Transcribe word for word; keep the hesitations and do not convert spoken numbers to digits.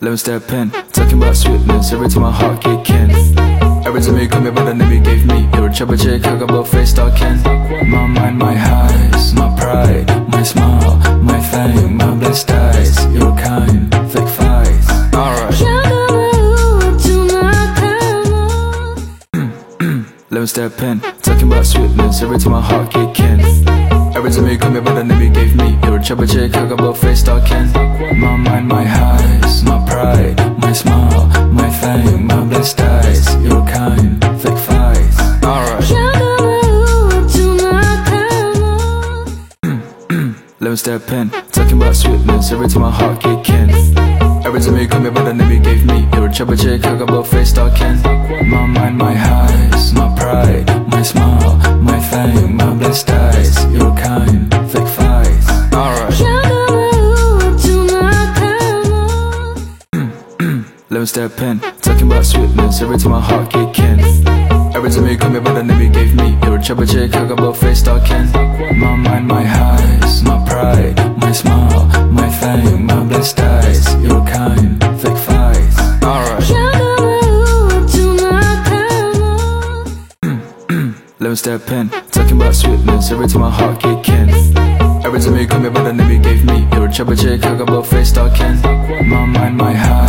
let me step in. Talking about sweetness, every time my heart kick in. Every time you come here, but the name you gave me. You're a chubby chick, I got both face talking. My mind, my highs, my pride, my smile, my fame, my blessed eyes. You're kind, thick thighs. Alright. Let me step in. Talking about sweetness, every time my heart kick in. Every time you come here, but the name you gave me. You're a chubby chick, I got both face talking. My mind, my highs, my pride, my smile, my fame, my blessed eyes. You're kind, thick thighs. Alright. Let me step in. Talking about sweetness, every time my heart kick in. Every time you come here, but the name you gave me. You're a chubby chick, I got both face talking. My mind, my highs, my pride, my smile, my fame, my blessed eyes. You're kind, thick thighs. Alright. Let me step in. Talking about sweetness, every time my heart kick in. Every time you come here, but the name you gave me. You're a chubby chick, I got both face talking. My mind, my highs, my pride, my smile, my fame, my blessed eyes. You're kind, thick thighs. Alright. Let me step in. Talking about sweetness, every time my heart kick in. Every time you come here, but the name you gave me. You're a chubby chick, I got both face talking. My mind, my highs.